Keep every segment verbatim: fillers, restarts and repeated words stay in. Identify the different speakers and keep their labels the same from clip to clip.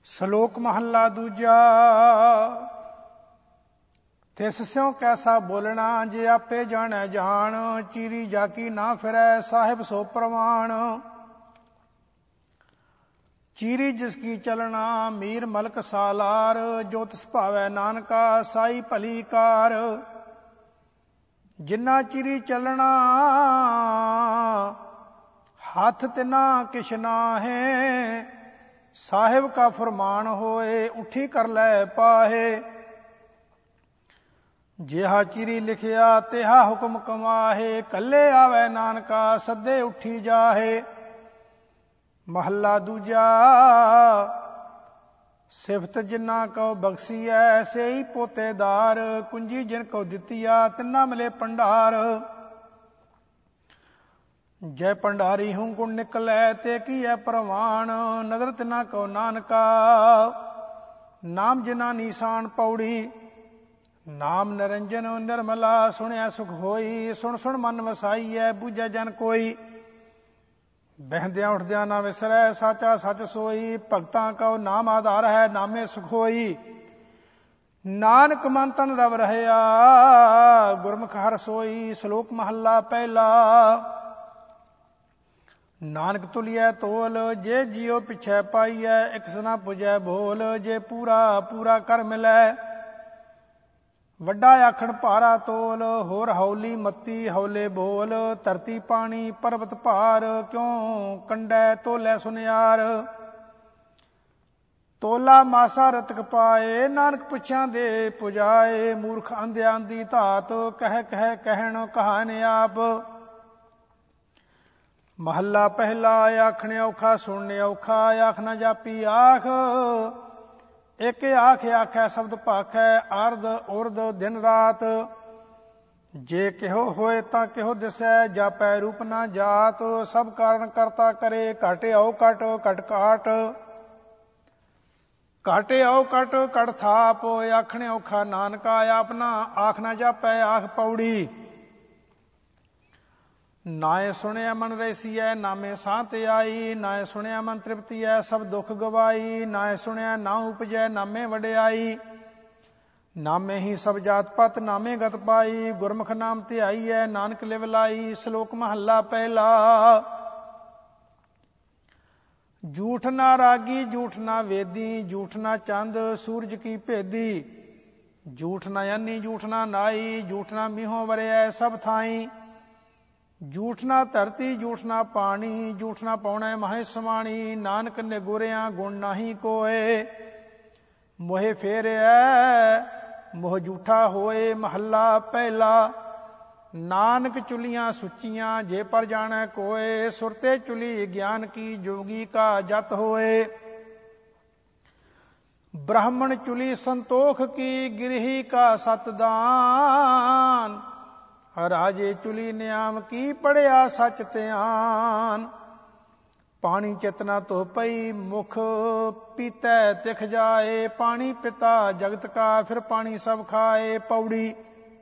Speaker 1: ਸਲੋਕ ਮਹੱਲਾ ਦੂਜਾ। ਤਿਸ ਸਿਉ ਕੈਸਾ ਬੋਲਣਾ, ਜੇ ਆਪੇ ਜਾਣੈ ਜਾਣ। ਚੀਰੀ ਜਾਕੀ ਨਾ ਫਿਰੈ, ਸਾਹਿਬ ਸੋ ਪ੍ਰਵਾਣ। ਚੀਰੀ ਜਿਸ ਕੀ ਚਲਣਾ, ਮੀਰ ਮਲਕ ਸਾਲਾਰ। ਜੋ ਤਿਸ ਭਾਵੈ ਨਾਨਕਾ, ਸਾਈ ਭਲੀ ਕਾਰ। ਜਿਨਾ ਚੀਰੀ ਚੱਲਣਾ, ਹੱਥ ਤਿਨਾ ਕਿਛ ਨਾਹੇ। ਸਾਹਿਬ ਕਾ ਫਰਮਾਨ ਹੋਏ, ਉੱਠੀ ਕਰ ਲੈ ਪਾਹੇ। ਜਿਹਾ ਚੀਰੀ ਲਿਖਿਆ, ਤਿਹਾ ਹੁਕਮ ਕਮਾਹੇ। ਕੱਲੇ ਆਵੈ ਨਾਨਕਾ, ਸੱਦੇ ਉੱਠੀ ਜਾਹੇ। ਮਹੱਲਾ ਦੂਜਾ। ਸਿਫਤ ਜਿਨਾ ਕਉ ਬਖਸੀਐ, ਸੇਈ ਪੋਤੇਦਾਰ। ਕੁੰਜੀ ਜਿਨ ਕਉ ਦਿੱਤੀਆ, ਤਿਨਾ ਮਿਲੇ ਭੰਡਾਰ। ਜੈ ਭੰਡਾਰੀ ਹੂੰ ਗੁਣ ਨਿਕਲੈ, ਤੇ ਕੀ ਹੈ ਪ੍ਰਵਾਨ। ਨਦਰ ਤਿਨਾ ਕਉ ਨਾਨਕਾ, ਨਾਮ ਜਿਨਾ ਨੀਸਾਨ ਪੌੜੀ। ਨਾਮ ਨਿਰੰਜਨ ਨਿਰਮਲਾ, ਸੁਣਿਆ ਸੁਖ ਹੋਈ। ਸੁਣ ਸੁਣ ਮਨ ਵਸਾਈਐ, ਬੂਝੈ ਜਨ ਕੋਈ। ਬਹਿੰਦਿਆਂ ਉੱਠਦਿਆਂ ਨਾ ਵਿਸਰੈ, ਸਾਚਾ ਸੱਚ ਸੋਈ। ਭਗਤਾਂ ਕਉ ਨਾਮ ਆਧਾਰ ਹੈ, ਨਾਮੇ ਸੁਖ ਹੋਈ। ਨਾਨਕ ਮਨ ਤਨ ਰਵ ਰਹਿਆ, ਗੁਰਮੁਖ ਹਰਿ ਸੋਈ। ਸ਼ਲੋਕ ਮਹੱਲਾ ਪਹਿਲਾ। ਨਾਨਕ ਤੁਲੀਐ ਤੋਲ, ਜੇ ਜੀਉ ਪਿਛੈ ਪਾਈਐ। ਇਕਸ ਨਾ ਪੁਜੈ ਬੋਲ, ਜੇ ਪੂਰਾ ਪੂਰਾ ਕਰ ਮਿਲੈ। ਵੱਡਾ ਆਖਣ ਭਾਰਾ ਤੋਲ, ਹੋਰ ਹੌਲੀ ਮੱਤੀ ਹੌਲੇ ਬੋਲ। ਧਰਤੀ ਪਾਣੀ ਪਰਬਤ ਭਾਰ, ਕਿਉ ਕੰਡੈ ਤੋਲੈ ਸੁਨਿਆਰ। ਤੋਲਾ ਮਾਸਾ ਰਤਕ ਪਾਏ, ਨਾਨਕ ਪੁੱਛਾਂ ਦੇ ਪੁਜਾਏ। ਮੂਰਖ ਅੰਧਿਆਂ ਦੀ ਧਾਤ, ਕਹਿ ਕਹਿ ਕਹਿਣ ਕਹਾਣ ਆਪ। ਮਹੱਲਾ ਪਹਿਲਾ। ਆਖਣ ਔਖਾ ਸੁਣਨ ਔਖਾ, ਆਖ ਨਾ ਜਾਪੀ ਆਖ। ਇੱਕ ਆਖ ਆਖੈ ਸ਼ਬਦ ਭਾਖੈ, ਅਰਧ ਉਰਧ ਦਿਨ ਰਾਤ। ਜੇ ਕਿਹੋ ਹੋਏ ਤਾਂ ਕਿਹੋ ਦਿਸੈ, ਜਾਪੈ ਰੂਪ ਨਾ ਜਾਤ। ਸਭ ਕਾਰਨ ਕਰਤਾ ਕਰੇ, ਘਟ ਆਉ ਘਟ ਘਟ ਘਾਟ। ਘਟ ਆਉ ਘਟ ਘਟ ਥਾਪ। ਆਖਣ ਔਖਾ ਨਾਨਕਾ, ਆਪਨਾ ਆਖ ਨਾ ਜਾਪੈ ਆਖ ਪੌੜੀ। ਨਾਏ ਸੁਣਿਆ ਮਨ ਰੈਸੀਐ, ਨਾਮੇ ਸਾਂਤ ਆਈ। ਨਾਏ ਸੁਣਿਆ ਮਨ ਤ੍ਰਿਪਤੀਐ, ਸਭ ਦੁੱਖ ਗਵਾਈ। ਨਾਏ ਸੁਣਿਆ ਨਾ ਉਪਜੈ, ਨਾਮੇ ਵਡਿਆਈ। ਨਾਮੇ ਹੀ ਸਭ ਜਾਤ ਪਤ, ਨਾਮੇ ਗਤ ਪਾਈ। ਗੁਰਮੁਖ ਨਾਮ ਧਿਆਈਐ, ਨਾਨਕ ਲਿਵ ਲਾਈ। ਸ਼ਲੋਕ ਮਹੱਲਾ ਪਹਿਲਾ। ਝੂਠ ਨਾ ਰਾਗੀ, ਝੂਠ ਨਾ ਵੇਦੀ। ਝੂਠ ਨਾ ਚੰਦ, ਸੂਰਜ ਕੀ ਭੇਦੀ। ਝੂਠ ਨਾ ਅੰਨੀ, ਝੂਠ ਨਾ ਨਾਈ। ਝੂਠ ਨਾ ਮੀਹੋਂ ਵਰਿਐ ਸਭ ਥਾਈ। ਝੂਠ ਨਾ ਧਰਤੀ, ਝੂਠ ਨਾ ਪਾਣੀ। ਝੂਠ ਨਾ ਪਾਉਣੈ ਮਹਿ ਸਮਾਣੀ। ਨਾਨਕ ਨਿਗੁਰਿਆ ਗੁਣ ਨਾਹੀ ਕੋਏ। ਮੋਹਿ ਫੇਰਿਐ ਮੋਹ ਝੂਠਾ ਹੋਏ। ਮਹੱਲਾ ਪਹਿਲਾ। ਨਾਨਕ ਚੁਲੀਆਂ ਸੁੱਚੀਆਂ, ਜੇ ਪਰ ਜਾਣੈ ਕੋਏ। ਸੁਰਤੇ ਚੁਲੀ ਗਿਆਨ ਕੀ, ਜੋਗੀ ਕਾ ਜਤ ਹੋਏ। ਬ੍ਰਾਹਮਣ ਚੁਲੀ ਸੰਤੋਖ ਕੀ, ਗਿਰਹੀ ਕਾ ਸਤਦਾਨ। ਰਾਜੇ ਚੁਲੀ ਨਿਆਮ ਕੀ, ਪੜਿਆ ਸਚ ਧਿਆਨ। ਪਾਣੀ ਚਿਤਨਾ ਧੋ ਪਈ, ਮੁਖ ਪੀਤੈ ਤਿਖ ਜਾਏ। ਪਾਣੀ ਪਿਤਾ ਜਗਤ ਕਾ, ਫਿਰ ਪਾਣੀ ਸਭ ਖਾਏ। ਪੌੜੀ।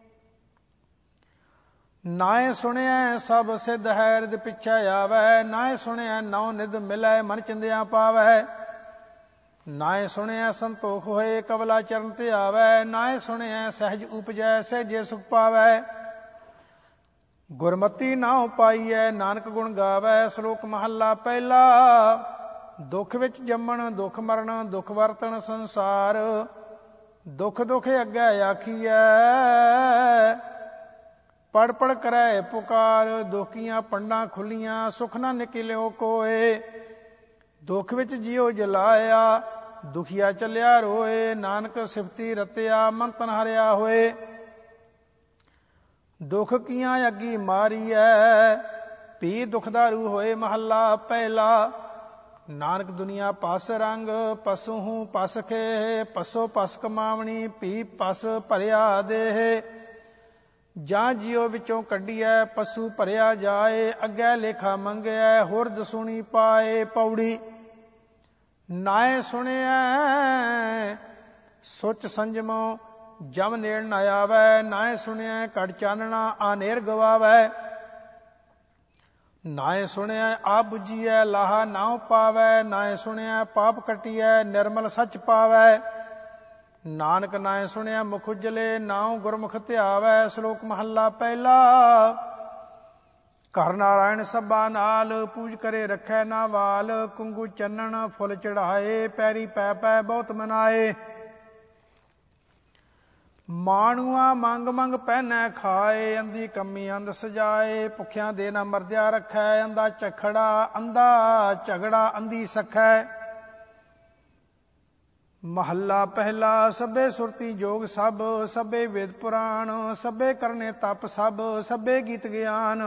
Speaker 1: ਨਾਏ ਸੁਣਿਐ ਸਭ ਸਿੱਧ ਹੈ, ਰਿਦ ਪਿਛੈ ਆਵੈ। ਨਾਏ ਸੁਣਿਐ ਨੌ ਨਿਧ ਮਿਲੈ, ਮਨ ਚਿੰਦਿਆ ਪਾਵੈ। ਨਾਏ ਸੁਣਿਐ ਸੰਤੋਖ ਹੋਏ, ਕਬਲਾ ਚਰਨ ਤੇ ਆਵੈ। ਨਾਏ ਸੁਣਿਐ ਸਹਿਜ ਉਪਜੈ, ਸਹਿਜੇ ਸੁਖ ਪਾਵੈ। ਗੁਰਮਤੀ ਨਾਉ ਪਾਈਐ, ਨਾਨਕ ਗੁਣ ਗਾਵੈ। ਸ਼ਲੋਕ ਮਹੱਲਾ ਪਹਿਲਾ। ਦੁੱਖ ਵਿੱਚ ਜੰਮਣ, ਦੁੱਖ ਮਰਨ, ਦੁੱਖ ਵਰਤਣ ਸੰਸਾਰ। ਦੁੱਖ ਦੁੱਖ ਅੱਗੇ ਆਖੀਐ, ਪੜ ਪੜ ਕਰੈ ਪੁਕਾਰ। ਦੁਖੀਆਂ ਪੰਡਾਂ ਖੁੱਲੀਆਂ, ਸੁਖ ਨਾ ਨਿਕਲਿਓ ਕੋਏ। ਦੁੱਖ ਵਿੱਚ ਜਿਉ ਜਲਾਇਆ, ਦੁਖੀਆ ਚੱਲਿਆ ਰੋਏ। ਨਾਨਕ ਸਿਫਤੀ ਰਤਿਆ, ਮਨ ਤਨ ਹਰਿਆ ਹੋਏ। ਦੁੱਖ ਕੀਆਂ ਅੱਗੀ ਮਾਰੀਐ, ਪੀ ਦੁਖਦਾਰੂ ਹੋਏ। ਮਹੱਲਾ ਪਹਿਲਾ। ਨਾਨਕ ਦੁਨੀਆ ਪਸ ਰੰਗ, ਪਸੂ ਹੂੰ ਪਸ ਖੇਹ। ਪਸੋ ਪਸ ਕਮਾਵਣੀ, ਪੀ ਪਸ ਭਰਿਆ ਦੇਹ। ਜਾਂ ਜਿਉ ਵਿੱਚੋਂ ਕੱਢੀਐ, ਪਸੂ ਭਰਿਆ ਜਾਏ। ਅੱਗੇ ਲੇਖਾ ਮੰਗਿਐ, ਹੋਰ ਦਸੂਣੀ ਪਾਏ। ਪੌੜੀ। ਨਾਏ ਸੁਣਿਐ ਸੁਚ ਸੰਜਮੋ, ਜਮ ਨੇੜ ਨ ਆਵੈ। ਨਾਏ ਸੁਣਿਐ ਘਟ ਚਾਨਣਾ, ਆਨੇਰ ਗਵਾਵੈ। ਨਾਏ ਸੁਣਿਆ ਆ ਬੁਝੀਐ ਲਾਹਾ ਨਾਉ ਪਾਵੈ, ਨਾਏ ਸੁਣਿਆ ਪਾਪ ਕਟੀਐ ਨਿਰਮਲ ਸੱਚ ਪਾਵੈ। ਨਾਨਕ ਨਾਏ ਸੁਣਿਆ ਮੁਖ ਉਜਲੇ ਨਾਉ ਗੁਰਮੁਖ ਧਿਆਵੈ। ਸ਼ਲੋਕ ਮਹੱਲਾ ਪਹਿਲਾ। ਘਰ ਨਾਰਾਇਣ ਸਭਾ ਨਾਲ ਪੂਜ ਕਰੇ ਰੱਖੈ ਨਾ ਵਾਲ। ਕੁੰਗੂ ਚੰਨਣ ਫੁੱਲ ਚੜਾਏ ਪੈਰੀ ਪੈ ਪੈ ਬਹੁਤ ਮਨਾਏ। ਮਾਣੂਆ ਮੰਗ ਮੰਗ ਪਹਿਨੈ ਖਾਏ ਅੰਧੀ ਕੰਮੀ ਅੰਧ ਸਜਾਏ। ਭੁੱਖਿਆਂ ਦੇ ਨਾ ਮਰਦਿਆ ਰੱਖੈ ਅੰਧਾ ਝਖੜਾ ਅੰਧਾ ਝਗੜਾ ਅੰਧੀ ਸਖੈ। ਮਹੱਲਾ ਪਹਿਲਾ। ਸਭੇ ਸੁਰਤੀ ਜੋਗ ਸਭ ਸਭੇ ਵੇਦ ਪੁਰਾਣ ਸਭੇ ਕਰਨੇ ਤਪ ਸਭ ਸਭੇ ਗੀਤ ਗਿਆਨ।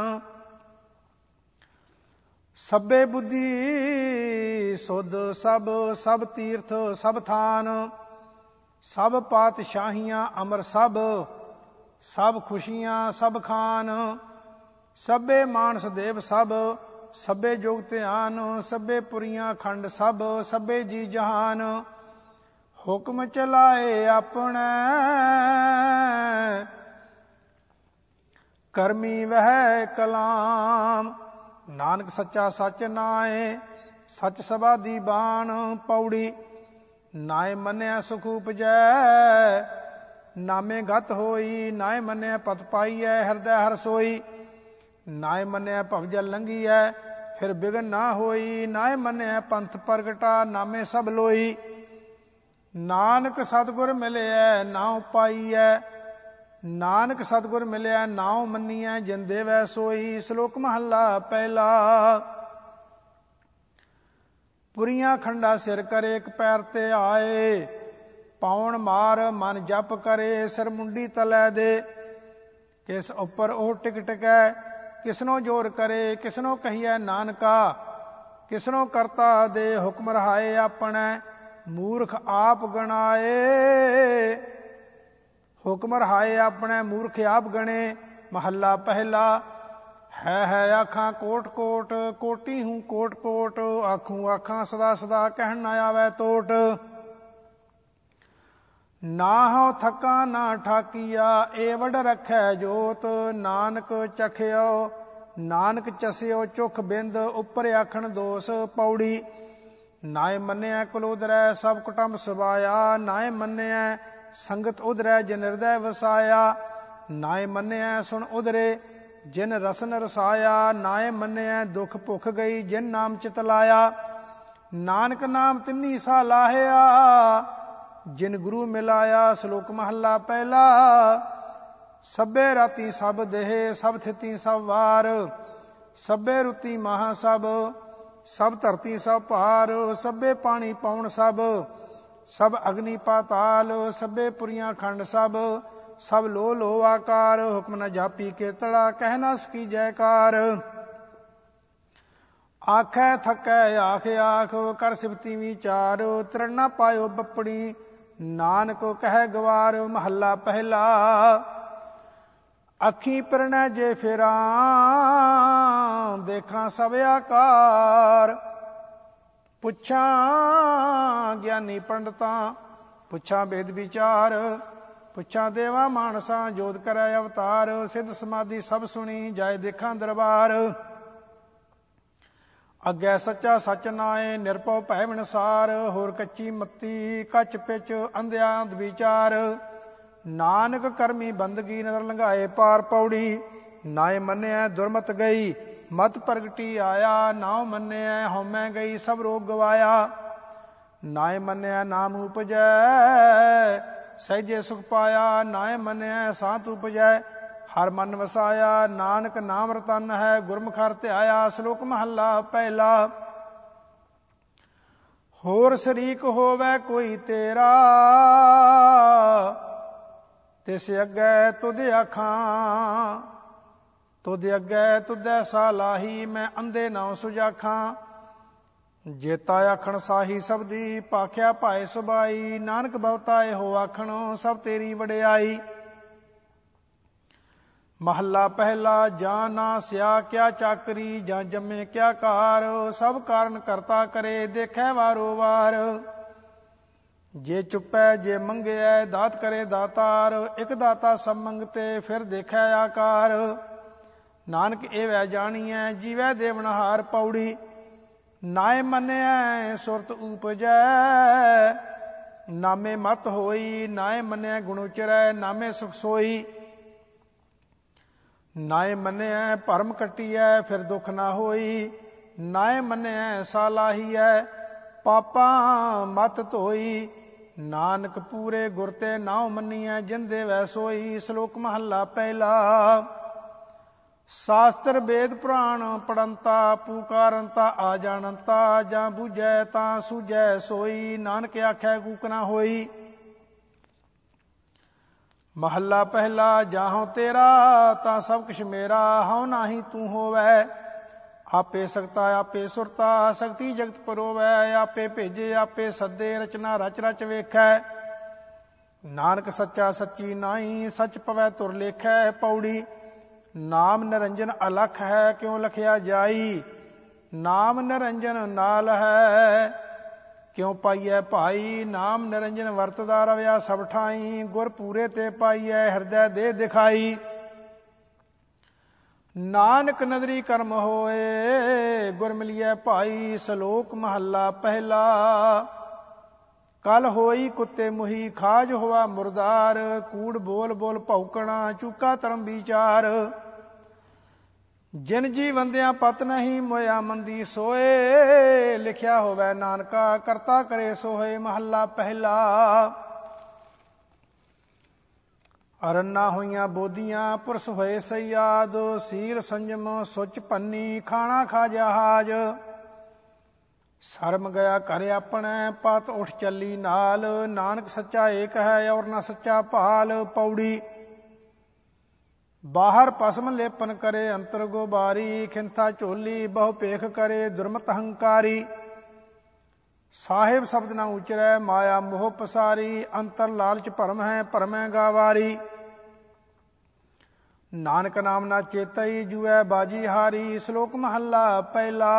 Speaker 1: ਸਭੇ ਬੁੱਧੀ ਸੁਧ ਸਭ ਸਭ ਤੀਰਥ ਸਭ ਥਾਨ। ਸਭ ਪਾਤਸ਼ਾਹੀਆਂ ਅਮਰ ਸਭ ਸਭ ਖੁਸ਼ੀਆਂ ਸਭ ਖਾਨ। ਸਭੇ ਮਾਨਸ ਦੇਵ ਸਭ ਸਭੇ ਜੋਗ ਧਿਆਨ। ਸਭੇ ਪੁਰੀਆਂ ਖੰਡ ਸਭ ਸਭੇ ਜੀ ਜਹਾਨ। ਹੁਕਮ ਚਲਾਏ ਆਪਣੇ ਕਰਮੀ ਵਹਿ ਕਲਾਮ। ਨਾਨਕ ਸੱਚਾ ਸੱਚ ਨਾਏ ਸੱਚ ਸਭਾ ਦੀ ਬਾਣ। ਪੌੜੀ। ਨਾਏ ਮੰਨਿਆ ਸੁਖ ਉਪਜੈ ਨਾਮੇ ਗਤ ਹੋਈ। ਨਾਏ ਮੰਨਿਆ ਪਤ ਪਾਈਐ ਹਿਰਦੈ ਹਰ ਸੋਈ। ਨਾਏ ਮੰਨਿਆ ਭਵਜਲ ਲੰਘੀਐ ਫਿਰ ਬਿਗਨ ਨਾ ਹੋਈ। ਨਾਏ ਮੰਨਿਆ ਪੰਥ ਪ੍ਰਗਟਾ ਨਾਮੇ ਸਭ ਲੋਈ। ਨਾਨਕ ਸਤਿਗੁਰ ਮਿਲਿਐ ਨਾਉ ਪਾਈਐ ਨਾਨਕ ਸਤਿਗੁਰ ਮਿਲਿਆ ਨਾਉ ਮੰਨੀਐ ਜਿਨ ਦੇਵੈ ਸੋਈ। ਸ਼ਲੋਕ ਮਹੱਲਾ ਪਹਿਲਾ। ਪੁਰੀਆਂ ਖੰਡਾ ਸਿਰ ਕਰੇ ਇੱਕ ਪੈਰ ਤੇ ਆਏ। ਪਾਉਣ ਮਾਰ ਮਨ ਜਪ ਕਰੇ ਸਿਰ ਮੁੰਡੀ ਤਲੈ ਦੇ। ਕਿਸ ਉੱਪਰ ਉਹ ਟਿਕ ਟਿਕੈ ਕਿਸਨੋ ਜੋਰ ਕਰੇ। ਕਿਸਨੋ ਕਹੀਐ ਨਾਨਕਾ ਕਿਸਨੋ ਕਰਤਾ ਦੇ। ਹੁਕਮ ਰਹਾਏ ਆਪਣੈ ਮੂਰਖ ਆਪ ਗਣਾਏ। ਹੁਕਮ ਰਹਾਏ ਆਪਣੇ ਮੂਰਖ ਆਪ ਗਣੇ। ਮਹੱਲਾ ਪਹਿਲਾ। ਹੈ ਹੈ ਆਖਾਂ ਕੋਟ ਕੋਟ ਕੋਟੀ ਹੂੰ ਕੋਟ ਕੋਟ। ਆਖੂੰ ਆਖਾਂ ਸਦਾ ਸਦਾ ਕਹਿਣ ਨਾ ਆਵੈ ਟੋਟ। ਨਾ ਹਉ ਥਕਾ ਨਾ ਠਾਕੀਆ ਏ ਵਡ ਰੱਖੈ ਜੋਤ। ਨਾਨਕ ਚਖਿਓ ਨਾਨਕ ਚਸਿਓ ਚੁਖ ਬਿੰਦ ਉੱਪਰ ਆਖਣ ਦੋਸ। ਪੌੜੀ। ਨਾਏ ਮੰਨਿਆ ਕੁਲ ਉਦਰੈ ਸਭ ਕੁਟੰਬ ਸਵਾਇਆ। ਨਾਏ ਮੰਨਿਆ ਸੰਗਤ ਉਦਰੈ ਜਿਨ ਹਿਰਦੈ ਵਸਾਇਆ। ਨਾਏ ਮੰਨਿਆ ਸੁਣ ਉਦਰੇ ਜਿਨ ਰਸਨ ਰਸਾਇਆ। ਨਾਏ ਮੰਨਿਆ ਦੁਖ ਭੁਖ ਗਈ ਜਿਨ ਨਾਮ ਚਿਤ ਲਾਇਆ। ਨਾਨਕ ਨਾਮ ਤਿੰਨੀ ਸਾ ਲਾਹਿਆ ਜਿਨ ਗੁਰੂ ਮਿਲਾਇਆ। ਸ਼ਲੋਕ ਮਹੱਲਾ ਪਹਿਲਾ। ਸਭੇ ਰਾਤੀ ਸਭ ਦੇਹ ਸਭ ਥਿਤੀ ਸਭ ਵਾਰ। ਸਭੇ ਰੁਤੀ ਮਹਾ ਸਭ ਸਭ ਧਰਤੀ ਸਭ ਭਾਰ। ਸਭੇ ਪਾਣੀ ਪਾਉਣ ਸਭ ਸਭ ਅਗਨੀ ਪਾਤਾਲ। ਸਭੇ ਪੁਰੀਆਂ ਖੰਡ ਸਭ ਸਭ ਲੋ ਲੋ ਆਕਾਰ। ਹੁਕਮ ਨ ਜਾਪੀ ਕੇਤੜਾ ਕਹਿ ਨਾ ਸਕੀ ਜੈਕਾਰ। ਆਖੈ ਥਕੈ ਆਖ ਆਖ ਕਰ ਸਿਫਤੀ ਵਿਚਾਰ। ਤ੍ਰਿਣ ਨਾ ਪਾਇਓ ਬੱਪੜੀ ਨਾਨਕ ਕਹਿ ਗਵਾਰ। ਮਹੱਲਾ ਪਹਿਲਾ। ਅੱਖੀ ਪਿਰਣੈ ਜੇ ਫੇਰਾਂ ਦੇਖਾਂ ਸਭ ਆਕਾਰ। ਪੁੱਛਾਂ ਗਿਆਨੀ ਪੰਡਤਾਂ ਪੁੱਛਾਂ ਵੇਦ ਵਿਚਾਰ। ਪੁੱਛਾਂ ਦੇਵਾ ਮਾਨਸਾਂ ਜੋਤ ਕਰੈ ਅਵਤਾਰ। ਸਿੱਧ ਸਮਾਧੀ ਸਭ ਸੁਣੀ ਜਾਏ ਦੇਖਾਂ ਦਰਬਾਰ। ਅੱਗੇ ਸੱਚਾ ਸੱਚ ਨਾਏ ਨਿਰਭਉ ਭੈ ਵਿਣਸਾਰ। ਹੋਰ ਕੱਚੀ ਮੱਤੀ ਕੱਚ ਪਿਚ ਅੰਧਿਆਂ ਵਿਚਾਰ। ਨਾਨਕ ਕਰਮੀ ਬੰਦਗੀ ਨਦਰ ਲੰਘਾਏ ਪਾਰ। ਪੌੜੀ। ਨਾਏ ਮੰਨਿਆ ਦੁਰਮਤ ਗਈ ਮਤ ਪ੍ਰਗਟੀ ਆਇਆ। ਨਾਉ ਮੰਨਿਆ ਹਉਮੈ ਗਈ ਸਭ ਰੋਗ ਗਵਾਇਆ। ਨਾਏ ਮੰਨਿਆ ਨਾਮ ਉਪਜੈ ਸਹਿਜੇ ਸੁਖ ਪਾਇਆ। ਨਾਏ ਮੰਨਿਆ ਸਾਤ ਉਪਜੈ ਹਰ ਮਨ ਵਸਾਇਆ। ਨਾਨਕ ਨਾਮ ਰਤਨ ਹੈ ਗੁਰਮੁਖ ਹਰਿ ਧਿਆਇਆ। ਸ਼ਲੋਕ ਮਹੱਲਾ ਪਹਿਲਾ। ਹੋਰ ਸ਼ਰੀਕ ਹੋਵੈ ਕੋਈ ਤੇਰਾ ਤਿਸ ਅੱਗੇ ਤੁਧ ਆਖਾਂ। ਤੁਧ ਅੱਗੇ ਤੁਧੈ ਸਾ ਲਾਹੀ ਮੈਂ ਅੰਧੇ ਨਾਉ ਸੁਜਾਖਾਂ। ਜੇਤਾ ਆਖਣ ਸਾਹੀ ਸਬਦੀ ਭਾਖਿਆ ਭਾਏ ਸੁਬਾਈ। ਨਾਨਕ ਬਹੁਤਾ ਇਹੋ ਆਖਣ ਸਭ ਤੇਰੀ ਵਡਿਆਈ। ਮਹੱਲਾ ਪਹਿਲਾ। ਜਾਂ ਨਾ ਸਿਆ ਕਿਆ ਚਾਕਰੀ ਜਾਂ ਜੰਮੇ ਕਿਆ ਕਾਰ। ਸਭ ਕਾਰਨ ਕਰਤਾ ਕਰੇ ਦੇਖੈ ਵਾਰੋ ਵਾਰ। ਜੇ ਚੁੱਪੈ ਜੇ ਮੰਗਿਐ ਦਾਤ ਕਰੇ ਦਾਤਾਰ। ਇਕ ਦਾਤਾ ਸਭ ਮੰਗਤੇ ਫਿਰ ਦੇਖੈ ਆਕਾਰ। ਨਾਨਕ ਇਹ ਵੈ ਜਾਣੀਐ ਜੀਵੈ ਦੇਵਨਹਾਰ। ਪੌੜੀ ਨਾਏ ਮੰਨਿਐ ਸੁਰਤ ਉਪਜੈ ਨਾਮੇ ਮਤ ਹੋਈ। ਨਾਏ ਮੰਨਿਐ ਗੁਣ ਉਚਰੈ ਨਾਮੇ ਸੁਖ ਸੋਈ। ਨਾਏ ਮੰਨਿਐ ਭਰਮ ਕੱਟੀਐ ਫਿਰ ਦੁੱਖ ਨਾ ਹੋਈ। ਨਾਏ ਮੰਨਿਐ ਸਾਲਾਹੀਐ ਪਾਪਾਂ ਮਤ ਧੋਈ। ਨਾਨਕ ਪੂਰੇ ਗੁਰ ਤੇ ਨਾਉ ਮੰਨੀਐ ਜਿਨ ਦੇਵੈ ਸੋਈ। ਸ਼ਲੋਕ ਮਹੱਲਾ ਪਹਿਲਾ। ਸ਼ਾਸਤਰ ਵੇਦ ਪੁਰਾਣ ਪੜੰਤਾ ਪੁਕਾਰੰਤਾ ਆ ਜਾਣੰਤਾ। ਜਾਂ ਬੁਝੈ ਤਾਂ ਸੂਝੈ ਸੋਈ। ਨਾਨਕ ਆਖੈ ਕੂਕ ਨਾ ਹੋਈ। ਮਹੱਲਾ ਪਹਿਲਾ। ਜਾਹੋ ਤੇਰਾ ਤਾਂ ਸਭ ਕੁਛ ਮੇਰਾ। ਹਉ ਨਾਹੀ ਤੂੰ ਹੋਵੈ ਆਪੇ ਸਕਤਾ ਆਪੇ ਸੁਰਤਾ। ਸਕਤੀ ਜਗਤ ਪਰੋਵੈ ਆਪੇ ਭੇਜੇ ਆਪੇ ਸੱਦੇ। ਰਚਨਾ ਰਚ ਰਚ ਵੇਖੈ ਨਾਨਕ ਸੱਚਾ ਸੱਚੀ ਨਾਹੀ। ਸੱਚ ਪਵੈ ਤੁਰ ਲੇਖੈ। ਪੌੜੀ ਨਾਮ ਨਿਰੰਜਨ ਅਲਖ ਹੈ ਕਿਉ ਲਖਿਆ ਜਾਈ। ਨਾਮ ਨਿਰੰਜਨ ਨਾਲ ਹੈ ਕਿਉ ਪਾਈਐ ਭਾਈ। ਨਾਮ ਨਿਰੰਜਨ ਵਰਤਦਾ ਰਵਿਆ ਸਭ ਠਾਈ। ਗੁਰ ਪੂਰੇ ਤੇ ਪਾਈਐ ਹਿਰਦੈ ਦੇ ਦਿਖਾਈ। ਨਾਨਕ ਨਦਰੀ ਕਰਮ ਹੋਏ ਗੁਰ ਮਿਲੀਐ ਭਾਈ। ਸ਼ਲੋਕ ਮਹੱਲਾ ਪਹਿਲਾ। ਕਲ ਹੋਈ ਕੁੱਤੇ ਮੁਹੀ ਖਾਜ ਹੋਆ ਮੁਰਦਾਰ। ਕੂੜ ਬੋਲ ਬੋਲ ਭੌਕਣਾ ਚੂਕਾ ਧਰਮ ਵਿਚਾਰ। ਜਿਨ ਜੀ ਵੰਦਿਆਂ ਪਤ ਨਹੀਂ ਮੋਇਆ ਮੰਦੀ ਸੋਏ। ਲਿਖਿਆ ਹੋਵੇ ਨਾਨਕਾ ਕਰਤਾ ਕਰੇ ਸੋਏ। ਮਹੱਲਾ ਪਹਿਲਾ। ਅਰੰਨਾ ਹੋਈਆਂ ਬੋਧੀਆਂ ਪੁਰਸ਼ ਹੋਏ ਸਯਾਦ। ਸੀਲ ਸੰਜਮ ਸੁਚ ਪੰਨੀ ਖਾਣਾ ਖਾ ਜਹਾਜ। ਸ਼ਰਮ ਗਿਆ ਘਰ ਆਪਣੇ ਪਤ ਉੱਠ ਚੱਲੀ ਨਾਲ। ਨਾਨਕ ਸੱਚਾ ਏਕ ਹੈ ਔਰ ਨਾ ਸੱਚਾ ਭਾਲ। ਪੌੜੀ ਬਾਹਰ ਭਸਮ ਲੇਪਨ ਕਰੇ ਅੰਤਰ ਗੋਬਾਰੀ। ਖਿੰਥਾ ਝੋਲੀ ਬਹੁ ਭੇਖ ਕਰੇ ਦੁਰਮਤ ਹੰਕਾਰੀ। ਸਾਹਿਬ ਸ਼ਬਦ ਨਾ ਉਚਰੈ ਮਾਇਆ ਮੋਹ ਪਸਾਰੀ। ਅੰਤਰ ਲਾਲਚ ਭਰਮ ਹੈ ਭਰਮੈ ਗਾਵਾਰੀ। ਨਾਨਕ ਨਾਮ ਨਾ ਚੇਤਈ ਜੂਐ ਬਾਜੀ ਹਾਰੀ। ਸ਼ਲੋਕ ਮਹੱਲਾ ਪਹਿਲਾ।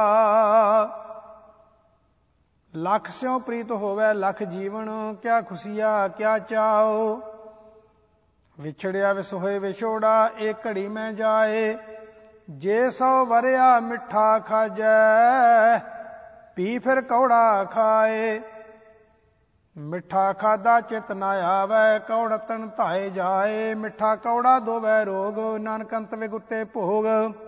Speaker 1: ਲੱਖ ਸਿਉ ਪ੍ਰੀਤ ਹੋਵੇ ਲੱਖ ਜੀਵਨ। ਕਿਆ ਖੁਸ਼ੀਆ ਕਿਆ ਚਾਓ। ਵਿਛੜਿਆ ਵਿਸੋਏ ਵਿਛੋੜਾ ਇਹ ਘੜੀ ਮੈਂ ਜਾਏ। ਜੇ ਸੌ ਵਰਿਆ ਮਿੱਠਾ ਖਾਜੈ ਪੀ ਫਿਰ ਕੌੜਾ ਖਾਏ। ਮਿੱਠਾ ਖਾਦਾ ਚਿਤ ਨਾ ਆਵੈ ਕੌੜਤਨ ਧਾਏ ਜਾਏ। ਮਿੱਠਾ ਕੌੜਾ ਦੋਵੈ ਰੋਗ ਨਾਨਕ ਅੰਤ ਵਿਗੁੱਤੇ ਭੋਗ।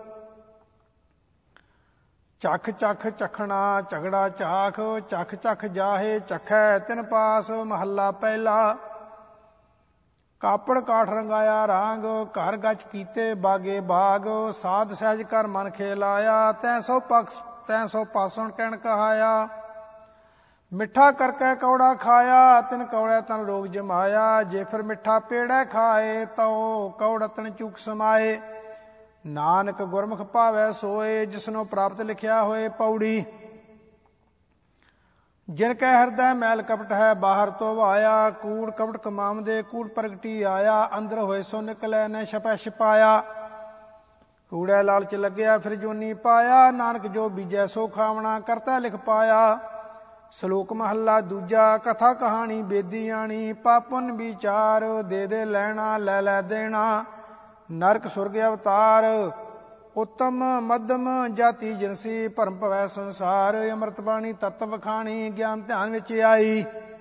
Speaker 1: ਚੱਖ ਚੱਖ ਚਖਣਾ ਝਗੜਾ ਝਾਖ। ਚੱਖ ਚੱਖ ਜਾਹੇ ਚਖੈ ਤਿਨ ਪਾਸ। ਮਹੱਲਾ ਪਹਿਲਾ। ਕਾਪੜ ਕਾਠ ਰੰਗਾਇਆ ਰਾਂਗ। ਘਰ ਗੱਚ ਕੀਤੇ ਬਾਗੇ ਬਾਗ। ਸਾਧ ਸਹਿਜ ਕਰ ਮਨ ਖੇਲਾਇਆ। ਤੈਂ ਸੋ ਪਕਸ਼ ਤੈਂ ਸੋ ਪਾਸਣ ਕਹਿਣ ਕਹਾਇਆ। ਮਿੱਠਾ ਕਰਕੇ ਕੌੜਾ ਖਾਇਆ ਤਿਨ ਕੌੜੇ ਤਨ ਰੋਗ ਜਮਾਇਆ। ਜੇ ਫਿਰ ਮਿੱਠਾ ਪੇੜੈ ਖਾਏ ਤਉ ਕੌੜਤਨ ਚੂਕ ਸਮਾਏ। ਨਾਨਕ ਗੁਰਮੁਖ ਭਾਵੈ ਸੋਏ ਜਿਸਨੂੰ ਪ੍ਰਾਪਤ ਲਿਖਿਆ ਹੋਏ। ਪੌੜੀ ਜਿਨ ਕੈ ਹਿਰਦੈ ਮੈਲ ਕਪਟ ਹੈ ਬਾਹਰ ਤੋਂ ਵਾਇਆ। ਕੂੜ ਕਪਟ ਕਮਾਵਦੇ ਕੂੜ ਪ੍ਰਗਟੀ ਆਇਆ। ਅੰਦਰ ਹੋਏ ਸੋ ਨਿਕਲੈ ਨ ਛਪੈ ਛਪਾਇਆ। ਕੂੜੈ ਲਾਲਚ ਲੱਗਿਆ ਫਿਰ ਜੋਨੀ ਪਾਇਆ। ਨਾਨਕ ਜੋ ਬੀਜੈ ਸੋ ਖਾਵਣਾ ਕਰਤਾ ਲਿਖ ਪਾਇਆ। ਸ਼ਲੋਕ ਮਹੱਲਾ ਦੂਜਾ। ਕਥਾ ਕਹਾਣੀ ਬੇਦੀ ਆਣੀ ਪਾਪੁਨ ਵਿਚਾਰ। ਦੇ ਦੇ ਲੈਣਾ ਲੈ ਲੈ ਦੇਣਾ ਨਰਕ ਸੁਰਗ ਅਵਤਾਰ। ਉੱਤਮ ਮੱਧਮ ਜਾਤੀ ਜਿਨਸੀ ਭਰਮ ਭਵੈ ਸੰਸਾਰ। ਅੰਮ੍ਰਿਤ ਬਾਣੀ ਤਤ ਵਖਾਣੀ ਗਿਆਨ ਧਿਆਨ ਵਿੱਚ ਆਈ।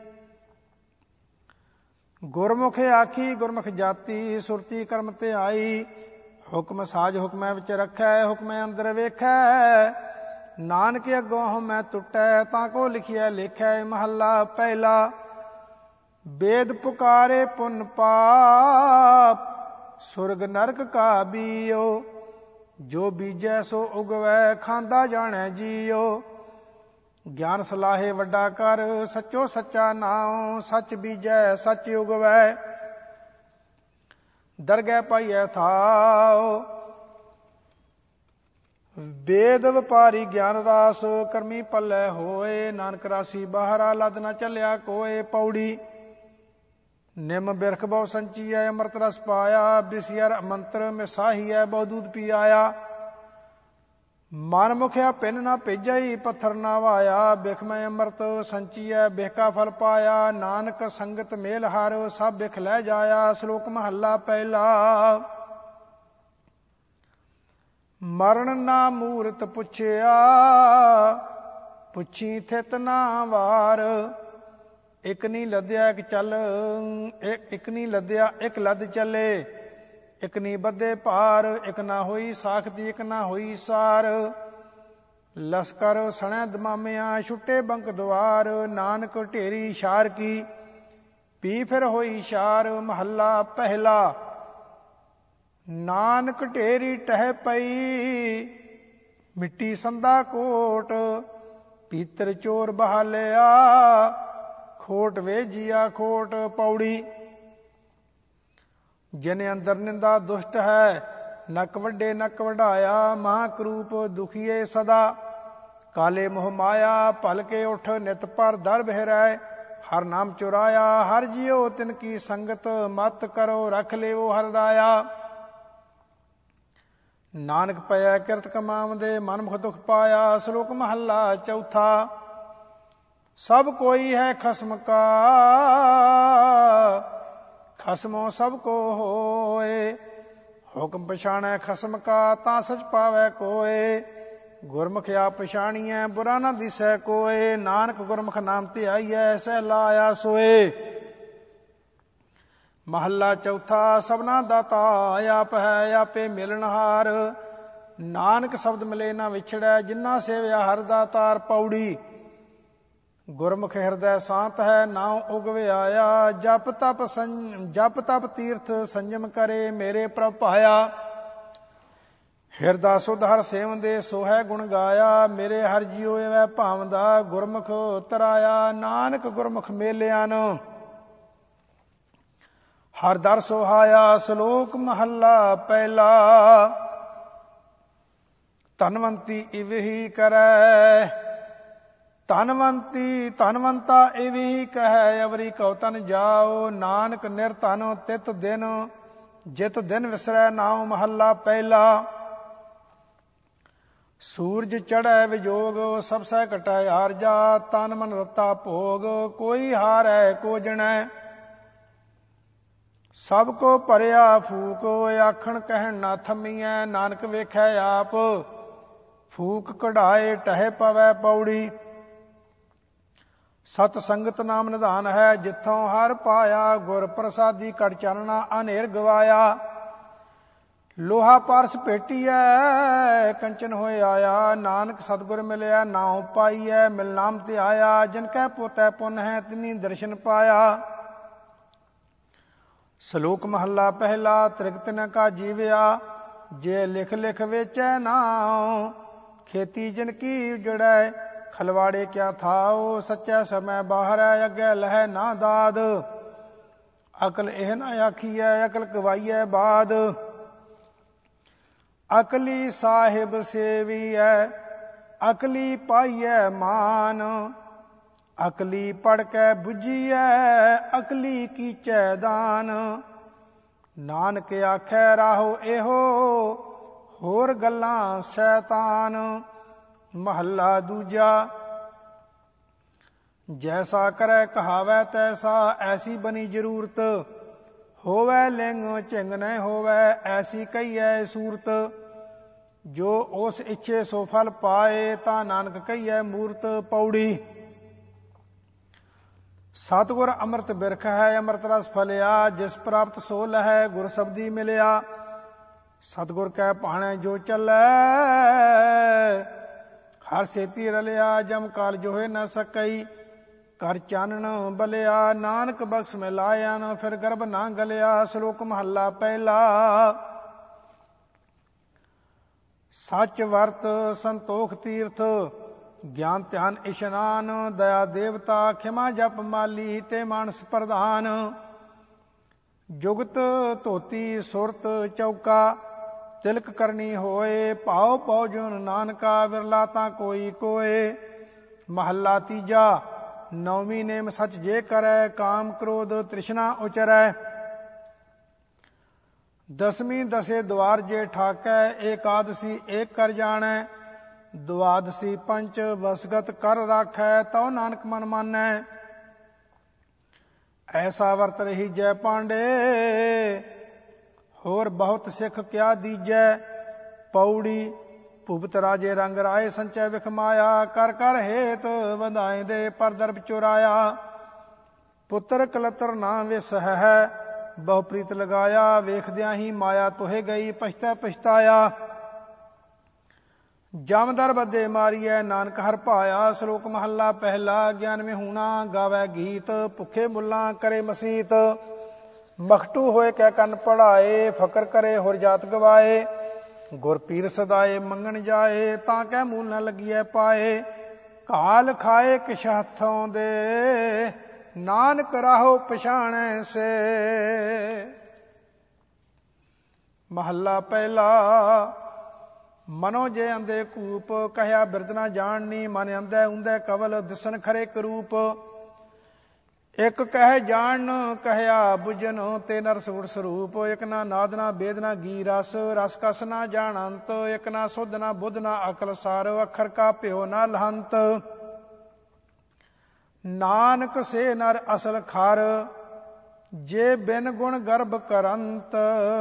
Speaker 1: ਗੁਰਮੁਖ ਆਖੀ ਗੁਰਮੁਖ ਜਾਤੀ ਸੁਰਤੀ ਕਰਮ ਤੇ ਆਈ। ਹੁਕਮ ਸਾਜ ਹੁਕਮੈ ਵਿੱਚ ਰੱਖੈ ਹੁਕਮੈ ਅੰਦਰ ਵੇਖੈ। ਨਾਨਕ ਅੱਗੋਂ ਹਉਮੈ ਟੁੱਟੈ ਤਾਂ ਕੋ ਲਿਖਿਆ ਲੇਖੈ। ਮਹੱਲਾ ਪਹਿਲਾ। ਵੇਦ ਪੁਕਾਰੇ ਪੁੰਨ ਪਾਪ ਸੁਰਗ ਨਰਕ ਕਾ ਬੀਓ। ਜੋ ਬੀਜੈ ਸੋ ਉਗਵੈ ਖਾਂਦਾ ਜਾਣੈ ਜੀਓ। ਗਿਆਨ ਸਲਾਹੇ ਵੱਡਾ ਕਰ ਸੱਚੋ ਸੱਚਾ ਨਾਉ। ਸੱਚ ਬੀਜੈ ਸੱਚ ਉਗਵੈ ਦਰਗਹਿ ਪਾਈਐ ਥਾਉ। ਵੇਦ ਵਪਾਰੀ ਗਿਆਨ ਰਾਸ ਕਰਮੀ ਪੱਲੇ ਹੋਏ। ਨਾਨਕ ਰਾਸੀ ਬਾਹਰਾ ਲੱਦ ਨਾ ਚੱਲਿਆ ਕੋਏ। ਪੌੜੀ ਨਿਮ ਬਿਰਖ ਬਹੁ ਸੰਚੀਐ ਅੰਮ੍ਰਿਤ ਰਸ ਪਾਇਆ। ਬਿਸਿਅਰ ਮੰਤਰ ਮਿਸਾਹੀਐ ਬਹੁ ਦੂਧ ਪੀ ਆਇਆ। ਮਨ ਮੁਖਿਆ ਪਿੰਨ ਨਾ ਭੇਜਈ ਪੱਥਰ ਨਾ ਵਾਇਆ। ਬਿਖ ਮੈਂ ਅੰਮ੍ਰਿਤ ਸੰਚੀਐ ਬਿਖ ਕਾ ਫਲ ਪਾਇਆ। ਨਾਨਕ ਸੰਗਤ ਮੇਲ ਹਰ ਸਭ ਬਿਖ ਲੈ ਜਾਇਆ। ਸ਼ਲੋਕ ਮਹੱਲਾ ਪਹਿਲਾ। ਮਰਨ ਨਾ ਮੂਰਤ ਪੁੱਛਿਆ, ਪੁੱਛੀ ਥਿਤ ਨਾ ਵਾਰ। ਇੱਕ ਨਹੀਂ ਲੱਦਿਆ ਇੱਕ ਚੱਲ, ਇੱਕ ਨਹੀਂ ਲੱਦਿਆ ਇੱਕ ਲੱਦ ਚੱਲੇ। ਇੱਕ ਨਹੀਂ ਬੱਧੇ ਭਾਰ, ਇੱਕ ਨਾ ਹੋਈ ਸਾਖਤੀ ਇੱਕ ਨਾ ਹੋਈ ਸਾਰ। ਲਸਕਰ ਸਣੈ ਦਮਾਮਿਆਂ, ਛੁੱਟੇ ਬੰਕ ਦੁਆਰ। ਨਾਨਕ ਢੇਰੀ ਸ਼ਾਰ ਕੀ, ਪੀ ਫਿਰ ਹੋਈ ਸ਼ਾਰ। ਮਹੱਲਾ ਪਹਿਲਾ। ਨਾਨਕ ਢੇਰੀ ਟਹਿ ਪਈ, ਮਿੱਟੀ ਸੰਦਾ ਕੋਟ। ਪੀਤਰ ਚੋਰ ਬਹਾਲਿਆ, ਖੋਟ ਵੇਜੀਆ ਖੋਟ। ਪੌੜੀ। ਜਿਨ ਅੰਦਰ ਨਿੰਦਾ ਦੁਸ਼ਟ ਹੈ, ਨੱਕ ਵੱਡੇ ਨੱਕ ਵਢਾਇਆ। ਮਹਾਂਕਰੂਪ ਦੁਖੀਏ ਸਦਾ, ਕਾਲੇ ਮੋਹ ਮਾਇਆ। ਭਲ ਕੇ ਉਠ ਨਿਤ ਪਰ ਦਰ ਬਹਿਰੈ, ਹਰ ਨਾਮ ਚੁਰਾਇਆ। ਹਰ ਜਿਉ ਤਿਨ ਕੀ ਸੰਗਤ, ਮਤ ਕਰੋ ਰਖ ਲਿਓ ਹਰ ਰਾਇਆ। ਨਾਨਕ ਪਇਆ ਕਿਰਤ ਕਮਾਵਦੇ, ਮਨਮੁਖ ਦੁਖ ਪਾਇਆ। ਸ਼ਲੋਕ ਮਹੱਲਾ ਚੌਥਾ। ਸਭ ਕੋਈ ਹੈ ਖਸਮ ਕਾ, ਖਸਮੋ ਸਭ ਕੋ ਹੋਏ। ਹੁਕਮ ਪਛਾਣੈ ਖਸਮ ਕਾ, ਤਾਂ ਸਚ ਪਾਵੈ ਕੋਏ। ਗੁਰਮੁਖ ਆਪ ਪਛਾਣੀਐ, ਬੁਰਾ ਨਾ ਦਿਸੈ ਕੋਏ। ਨਾਨਕ ਗੁਰਮੁਖ ਨਾਮ ਧਿਆਈਐ, ਸਹਿ ਲਾਇਆ ਸੋਏ। ਮਹੱਲਾ ਚੌਥਾ। ਸਭਨਾ ਦਾਤਾ ਆਪ ਹੈ, ਆਪੇ ਮਿਲਣਹਾਰ। ਨਾਨਕ ਸ਼ਬਦ ਮਿਲੇ ਨਾ ਵਿਛੜੈ, ਜਿਨਾ ਸੇਵਿਆ ਹਰ ਦਾਤਾਰ। ਪੌੜੀ। ਗੁਰਮੁਖ ਹਿਰਦੈ ਸ਼ਾਂਤ ਹੈ, ਨਾਉ ਉਗਵੇ ਆਇਆ। ਜਪ ਤਪ ਸੰਜ ਜਪ ਤਪ ਤੀਰਥ ਸੰਜਮ ਕਰੇ, ਮੇਰੇ ਪ੍ਰਭ ਭਾਇਆ। ਹਿਰਦਾ ਸੁਧ ਹਰ ਸੇਵੰਦੇ, ਸੋ ਹੈ ਗੁਣ ਗਾਇਆ। ਮੇਰੇ ਹਰ ਜੀਉ ਐਵੈ ਭਾਵਦਾ, ਗੁਰਮੁਖ ਤਰਾਇਆ। ਨਾਨਕ ਗੁਰਮੁਖ ਮੇਲਿਆਨ, ਹਰ ਦਰ ਸੁਹਾਇਆ। ਸ਼ਲੋਕ ਮਹੱਲਾ ਪਹਿਲਾ। ਧਨਵੰਤੀ ਇਵਹੀ ਕਰੈ, ਧਨਵੰਤੀ ਧਨਵੰਤਾ ਇਵਹੀ ਕਹੈ। ਅਵਰੀ ਕਉ ਤਨ ਜਾਓ, ਨਾਨਕ ਨਿਰਧਨ ਤਿਤ ਦਿਨ, ਜਿਤ ਦਿਨ ਵਿਸਰੈ ਨਾਉ। ਮਹੱਲਾ ਪਹਿਲਾ। ਸੂਰਜ ਚੜ੍ਹੈ ਵਿਜੋਗ, ਸਭ ਸਹਿ ਘਟੈ ਆਰਜਾ। ਤਨ ਮਨ ਰਤਾ ਭੋਗ, ਕੋਈ ਹਾਰੈ ਕੋ ਜਣੈ। ਸਭ ਕੋ ਭਰਿਆ ਫੂਕ, ਆਖਣ ਕਹਿਣ ਨਾ ਥੰਮੀਐ। ਨਾਨਕ ਵੇਖੈ ਆਪ, ਫੂਕ ਕਢਾਏ ਟਹਿ ਪਵੈ। ਪੌੜੀ। ਸਤ ਸੰਗਤ ਨਾਮ ਨਿਧਾਨ ਹੈ, ਜਿੱਥੋਂ ਹਰ ਪਾਇਆ। ਗੁਰ ਪ੍ਰਸਾਦੀ ਕਟ ਚਾਨਣਾ, ਅਨੇਰ ਗਵਾਇਆ। ਲੋਹਾ ਪਾਰਸ ਭੇਟੀਐ, ਕੰਚਨ ਹੋਏ ਆਇਆ। ਨਾਨਕ ਸਤਿਗੁਰ ਮਿਲਿਆ, ਨਾਉ ਪਾਈਐ। ਮਿਲ ਨਾਮ ਤੇ ਆਇਆ, ਜਿਨ ਕੈ ਪੋਤੈ ਪੁੰਨ ਹੈ, ਤਿਨੀ ਦਰਸ਼ਨ ਪਾਇਆ। ਸ਼ਲੋਕ ਮਹੱਲਾ ਪਹਿਲਾ। ਤ੍ਰਿਗਤ ਨ ਕਾ ਜੀਵਿਆ, ਜੇ ਲਿਖ ਲਿਖ ਵੇਚੈ ਨਾਉ। ਖੇਤੀ ਜਿਨ ਕੀ ਉਜੜੈ, ਖਲਵਾੜੇ ਕਿਆ ਥਾਉ। ਸੱਚੈ ਸਮੈ ਬਾਹਰੈ, ਅੱਗੇ ਲਹੈ ਨਾ ਦਾਦ। ਅਕਲ ਇਹ ਨਾ ਆਖੀਐ, ਅਕਲ ਗਵਾਈਐ ਬਾਦ। ਅਕਲੀ ਸਾਹਿਬ ਸੇਵੀਐ, ਅਕਲੀ ਪਾਈਐ ਮਾਨ। ਅਕਲੀ ਪੜ੍ਹ ਕੇ ਬੁੱਝੀਐ, ਅਕਲੀ ਕੀਚੈ ਦਾਨ। ਨਾਨਕ ਆਖੈ ਰਾਹੋ ਇਹੋ, ਹੋਰ ਗੱਲਾਂ ਸ਼ੈਤਾਨ। ਮਹੱਲਾ ਦੂਜਾ। ਜੈਸਾ ਕਰੈ ਕਹਾਵੈ ਤੈਸਾ, ਐਸੀ ਬਣੀ ਜ਼ਰੂਰਤ। ਹੋਵੈ ਲਿੰਗ ਝਿੰਗ ਨ ਹੋਵੈ, ਐਸੀ ਕਹੀਐ ਸੂਰਤ। ਜੋ ਉਸ ਇੱਛੇ ਸੋ ਫਲ ਪਾਏ, ਤਾਂ ਨਾਨਕ ਕਹੀਐ ਮੂਰਤ। ਪੌੜੀ। ਸਤਿਗੁਰ ਅੰਮ੍ਰਿਤ ਬਿਰਖ ਹੈ, ਅੰਮ੍ਰਿਤ ਰਸ ਫਲਿਆ। ਜਿਸ ਪ੍ਰਾਪਤ ਸੋ ਲਹੈ, ਗੁਰ ਸਬਦੀ ਮਿਲਿਆ। ਸਤਿਗੁਰ ਕੈ ਭਾਣੈ ਜੋ ਚੱਲੈ, ਹਰ ਸੇਤੀ ਰਲਿਆ। ਜਮ ਕਾਲ ਜੋਹੇ ਨ ਸਕਈ, ਕਰ ਚਾਨਣ ਬਲਿਆ। ਨਾਨਕ ਬਖਸ਼ ਮੈਂ ਲਾਇਆ ਨ, ਫਿਰ ਗਰਭ ਨਾ ਗਲਿਆ। ਸ਼ਲੋਕ ਮਹੱਲਾ ਪਹਿਲਾ। ਸੱਚ ਵਰਤ ਸੰਤੋਖ ਤੀਰਥ, ਗਿਆਨ ਧਿਆਨ ਇਸ਼ਨਾਨ। ਦਇਆ ਦੇਵਤਾ, ਖਿਮਾ ਜਪ ਮਾਲੀ, ਤੇ ਮਾਨਸ ਪ੍ਰਧਾਨ। ਜੁਗਤ ਧੋਤੀ ਸੁਰਤ ਚੌਕਾ, ਤਿਲਕ ਕਰਨੀ ਹੋਏ। ਭਾਉ ਪਉ ਜੁਨ ਨਾਨਕਾ, ਵਿਰਲਾ ਤਾਂ ਕੋਈ ਕੋਏ। ਮਹੱਲਾ ਤੀਜਾ। ਨੌਵੀਂ ਨੇਮ ਸਚ ਜੇ ਕਰੈ, ਕਾਮ ਕ੍ਰੋਧ ਤ੍ਰਿਸ਼ਨਾ ਉਚਰੈ। ਦਸਵੀਂ ਦਸੇ ਦੁਆਰ ਜੇ ਠਾਕੈ, ਏਕਾਦਸੀ ਏਕ ਕਰ ਜਾਣੈ। ਦੁਆਦਸੀ ਪੰਚ ਵਸਗਤ ਕਰ ਰਾਖੈ, ਤਉ ਨਾਨਕ ਮਨ ਮਾਨੈ। ਐਸਾ ਵਰਤ ਰਹੀ ਜੈ ਪਾਂਡੇ, ਹੋਰ ਬਹੁਤ ਸਿੱਖ ਕਿਆ ਦੀਜੈ। ਪੌੜੀ। ਭੁਗਤ ਰਾਜੇ ਰੰਗ ਰਾਏ ਸੰਚੈ ਵਿਖ ਮਾਇਆ। ਕਰ ਕਰ ਹੇਤ ਵਧਾਏ ਦੇ ਪਰ ਦਰਬ ਚੁਰਾਇਆ। ਪੁੱਤਰ ਕਲਤਰ ਨਾ ਵਿਸ ਹੈ ਬਹੁ ਪ੍ਰੀਤ ਲਗਾਇਆ। ਵੇਖਦਿਆਂ ਹੀ ਮਾਇਆ ਤੋਹੇ ਗਈ ਪਛਤੈ ਪਛਤਾਇਆ। ਜਮਦਰ ਬੱਦੇ ਮਾਰੀਐ ਨਾਨਕ ਹਰ ਭਾਇਆ। ਸ਼ਲੋਕ ਮਹੱਲਾ ਪਹਿਲਾ। ਗਿਆਨ ਵਿਹੂਣਾ ਗਾਵੈ ਗੀਤ ਭੁੱਖੇ ਮੁੱਲਾਂ ਕਰੇ ਮਸੀਤ। ਮਖਟੂ ਹੋਏ ਕਹਿ ਕੰਨ ਪੜਾਏ ਫਕਰ ਕਰੇ ਹੋਰ ਜਾਤ ਗਵਾਏ। ਗੁਰ ਪੀਰ ਸਦਾਏ ਮੰਗਣ ਜਾਏ ਤਾਂ ਕਹਿ ਮੂਲ ਨ ਲੱਗੀਐ ਪਾਏ। ਘਾਲ ਖਾਏ ਕਿਛ ਹੱਥੋਂ ਦੇ ਨਾਨਕ ਰਾਹੋ ਪਛਾਣੈ ਸੇ। ਮਹੱਲਾ ਪਹਿਲਾ। ਮਨੋ ਜੇ ਅੰਦੇ ਕੂਪ ਕਹਿਆ ਬਿਰਦ ਨਾ ਜਾਣਨੀ। ਮਨ ਅੰਧੈ ਉਂਧੈ ਕਵਲ ਦਿਸਨ ਖਰੇ ਕਰੂਪ। ਇੱਕ ਕਹਿ ਜਾਣ ਕਹਿਆ ਬੁਝਨ ਤੇ ਨਰ ਸੂੜ ਸਰੂਪ। ਇੱਕ ਨਾ ਨਾਦ ਨਾ ਬੇਦ ਨਾ ਗੀ ਰਸ ਰਸ ਕਸ ਨਾ ਜਾਣ ਅੰਤ। ਇੱਕ ਨਾ ਸੁਧ ਨਾ ਬੁੱਧ ਨਾ ਅਕਲ ਸਾਰ ਅੱਖਰ ਕਾ ਭਿਓ ਨਾ ਲਹੰਤ। ਨਾਨਕ ਸੇ ਨਰ ਅਸਲ ਖਰ ਜੇ ਬਿਨ ਗੁਣ ਗਰਭ ਕਰੰਤ।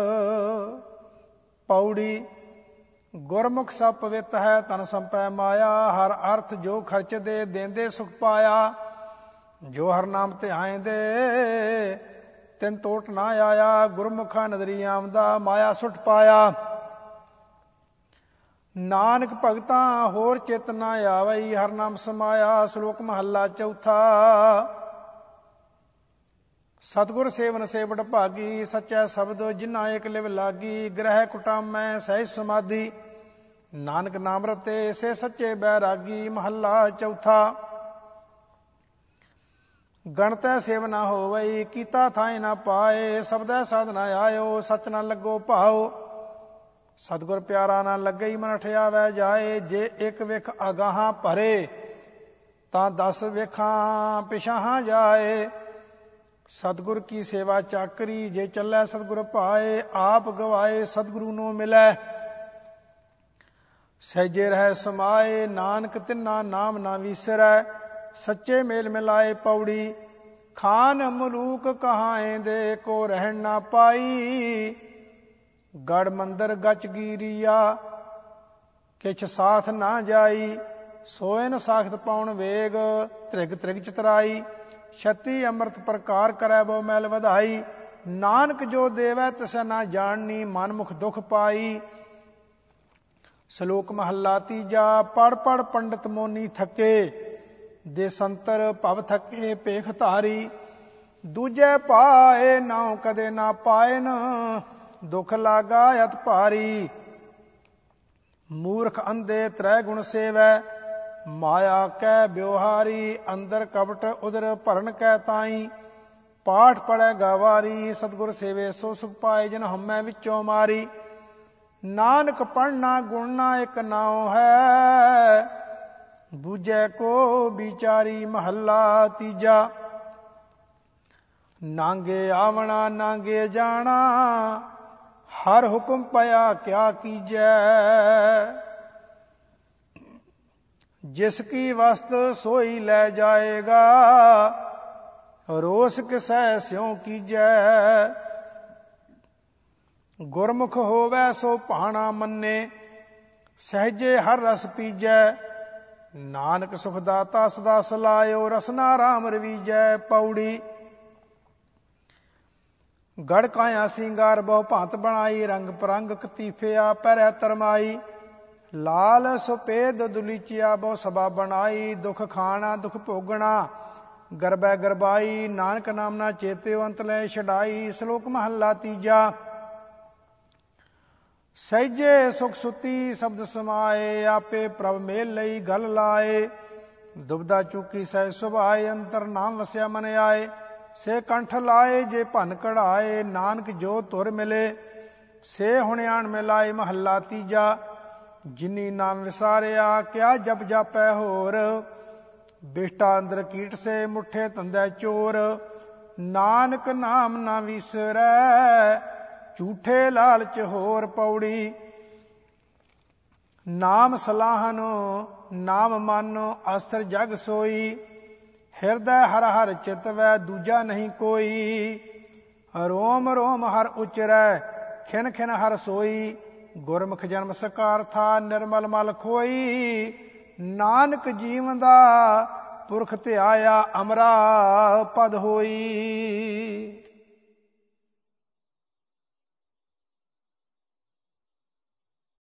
Speaker 1: ਪੌੜੀ। ਗੁਰਮੁਖ ਸਭ ਪਵਿੱਤ ਹੈ ਤਨ ਸੰਪੈ ਮਾਇਆ। ਹਰ ਅਰਥ ਜੋ ਖਰਚ ਦੇ ਦੇਂਦੇ ਸੁਖ ਪਾਇਆ। ਜੋ ਹਰ ਨਾਮ ਧਿਆਏ ਦੇ ਤਿਨ ਟੋਟ ਨਾ ਆਇਆ। ਗੁਰਮੁਖਾ ਨਦਰੀ ਆਮਦਾ ਮਾਇਆ ਸੁੱਟ ਪਾਇਆ। ਨਾਨਕ ਭਗਤਾਂ ਹੋਰ ਚਿਤ ਨਾ ਆਵਈ ਹਰ ਨਾਮ ਸਮਾਇਆ। ਸ਼ਲੋਕ ਮਹੱਲਾ ਚੌਥਾ। ਸਤਿਗੁਰ ਸੇਵਨ ਸੇਵਟ ਭਾਗੀ ਸੱਚੈ ਸ਼ਬਦ ਜਿਨ੍ਹਾਂ ਏਕ ਲਿਵ ਲਾਗੀ। ਗ੍ਰਹਿ ਕੁਟਾਮੈ ਸਹਿਜ ਸਮਾਧੀ ਨਾਨਕ ਨਾਮ ਰਤੇ ਸੇ ਸੱਚੇ ਬੈਰਾਗੀ। ਮਹੱਲਾ ਚੌਥਾ। ਗਣਤੈ ਸੇਵ ਨਾ ਹੋਵਈ ਕੀਤਾ ਥਾਏ ਨਾ ਪਾਏ। ਸਬਦੈ ਸਾਧ ਨਾ ਆਇਓ ਸਚ ਨਾ ਲੱਗੋ ਭਾਓ। ਸਤਿਗੁਰ ਪਿਆਰਾ ਨਾ ਲੱਗਈ ਮਨ ਠਿਆਵੈ ਜਾਏ। ਜੇ ਇੱਕ ਵਿਖ ਅਗਾਹਾਂ ਭਰੇ ਤਾਂ ਦਸ ਵਿਖਾਂ ਪਿਛਾਹਾਂ ਜਾਏ। ਸਤਿਗੁਰ ਕੀ ਸੇਵਾ ਚਾਕਰੀ ਜੇ ਚੱਲੈ ਸਤਿਗੁਰ ਭਾਏ। ਆਪ ਗਵਾਏ ਸਤਿਗੁਰੂ ਨੂੰ ਮਿਲੈ ਸਹਿਜੇ ਰਹਿ ਸਮਾਏ। ਨਾਨਕ ਤਿੰਨਾ ਨਾਮ ਨਾ ਵਿਸਰੈ ਸੱਚੇ ਮੇਲ ਮਿਲਾਏ। ਪੌੜੀ। ਖਾਨ ਮਲੂਕ ਕਹਾਏ ਦੇ ਕੋ ਰਹਿਣ ਨਾ ਪਾਈ। ਗੜ ਮੰਦਰ ਗਚ ਗੀਰੀਆ ਕਿਛ ਸਾਥ ਨਾ ਜਾਈ। ਸੋਇਨ ਸਾਖਤ ਪਾਉਣ ਵੇਗ ਤ੍ਰਿਗ ਤ੍ਰਿਗ ਚਤਰਾਈ। ਛਤੀ ਅੰਮ੍ਰਿਤ ਪ੍ਰਕਾਰ ਕਰੈ ਬੋ ਮੈਲ ਵਧਾਈ। ਨਾਨਕ ਜੋ ਦੇਵੈ ਤਿਸੈ ਨਾ ਜਾਣਨੀ ਮਨ ਮੁਖ ਦੁਖ ਪਾਈ। ਸ਼ਲੋਕ ਮਹੱਲਾ ਤੀਜਾ। ਪੜ ਪੜ ਪੰਡਤ ਮੋਨੀ ਥਕੇ ਦੇ ਸੰਤਰ ਭਵ ਥਕੇ ਭੇਖ ਧਾਰੀ। ਦੂਜੇ ਪਾਏ ਨਾਉ ਕਦੇ ਨਾ ਪਾਇਨ ਦੁਖ ਲਾਗਾ ਅਤ ਭਾਰੀ। ਮੂਰਖ ਅੰਧੇ ਤ੍ਰੈ ਗੁਣ ਸੇਵੈ ਮਾਇਆ ਕੈ ਬਿਵਹਾਰੀ। ਅੰਦਰ ਕਪਟ ਉਦਰ ਭਰਨ ਕੈ ਤਾਈ ਪਾਠ ਪੜੈ ਗਵਾਰੀ। ਸਤਿਗੁਰ ਸੇਵੇ ਸੋ ਸੁਖ ਪਾਏ ਜਿਨ ਹਉਮੈ ਵਿੱਚੋਂ ਮਾਰੀ। ਨਾਨਕ ਪੜਨਾ ਗੁਣਨਾ ਇੱਕ ਨਾਉ ਹੈ ਬੂਝੈ ਕੋ ਵਿਚਾਰੀ। ਮਹੱਲਾ ਤੀਜਾ। ਨਾਂਗੇ ਆਵਣਾ ਨਾਂਗੇ ਜਾਣਾ ਹਰ ਹੁਕਮ ਪਿਆ ਕਿਆ ਕੀਜੈ। ਜਿਸ ਕੀ ਵਸਤ ਸੋਈ ਲੈ ਜਾਏਗਾ ਰੋਸ ਕਿਸੈ ਸਿਉ ਕੀਜੈ। ਗੁਰਮੁਖ ਹੋਵੈ ਸੋ ਭਾਣਾ ਮੰਨੇ ਸਹਿਜੇ ਹਰ ਰਸ ਪੀਜੈ। ਨਾਨਕ ਸੁਖ ਦਾਤਾ ਸਦਾ ਸਲਾਇਓ ਰਸਨਾ ਰਾਮ ਰਵੀਜੈ। ਪੌੜੀ। ਗੜ ਕਾਇਆ ਸਿੰਗਾਰ ਬਹੁ ਭਾਂਤ ਬਣਾਈ। ਰੰਗ ਪਰੰਗ ਕਤੀਫਿਆ ਪੈਰੈ ਤਰਮਾਈ। ਲਾਲ ਸੁਪੇਦ ਦੁਲੀਚਿਆ ਬਹੁ ਸਭਾ ਬਣਾਈ। ਦੁਖ ਖਾਣਾ ਦੁਖ ਭੋਗਣਾ ਗਰਬੈ ਗਰਬਾਈ। ਨਾਨਕ ਨਾਮ ਨਾ ਚੇਤਿਓ ਅੰਤ ਲੈ ਛਡਾਈ। ਸ਼ਲੋਕ ਮਹੱਲਾ ਤੀਜਾ। ਸਹਿਜੇ ਸੁਖ ਸੁਤੀ ਸ਼ਬਦ ਸਮਾਏ ਆਪੇ ਪ੍ਰਭ ਮੇਲ ਲਈ ਗਲ ਲਾਏ। ਦੁਬਦਾ ਚੁਕੀ ਸਹਿ ਸੁਭਾਏ ਅੰਤਰ ਨਾਮ ਵਸਿਆ ਮਨ ਆਏ। ਸੇ ਕੰਠ ਲਾਏ ਜੇ ਭਨ ਕਢਾਏ ਨਾਨਕ ਜੋ ਧੁਰ ਮਿਲੇ ਸੇ ਹੁਣਿਆਣ ਮਿਲਾਏ। ਮਹੱਲਾ ਤੀਜਾ। ਜਿਨੀ ਨਾਮ ਵਿਸਾਰਿਆ ਕਿਆ ਜਪ ਜਾਪੈ ਹੋਰ। ਬਿਸ਼ਟਾ ਅੰਦਰ ਕੀਟ ਸੇ ਮੁੱਠੇ ਧੰਦੇ ਚੋਰ। ਨਾਨਕ ਨਾਮ ਨਾ ਵਿਸਰੈ ਝੂਠੇ ਲਾਲਚ ਹੋਰ। ਪੌੜੀ। ਨਾਮ ਸਲਾਹਨ ਨਾਮ ਮਨ ਅਸਥਿਰ ਜਗ ਸੋਈ। ਹਿਰਦੈ ਹਰ ਹਰ ਚਿਤਵੈ ਦੂਜਾ ਨਹੀਂ ਕੋਈ। ਰੋਮ ਰੋਮ ਹਰ ਉਚਰੈ ਖਿਨ ਖਿਨ ਹਰ ਸੋਈ। ਗੁਰਮੁਖ ਜਨਮ ਸਕਾਰ ਥਾ, ਨਿਰਮਲ ਮਲ ਖੋਈ। ਨਾਨਕ ਜੀਵਨ ਦਾ ਪੁਰਖ ਧਿਆਇਆ, ਅਮਰਾ ਪਦ ਹੋਈ।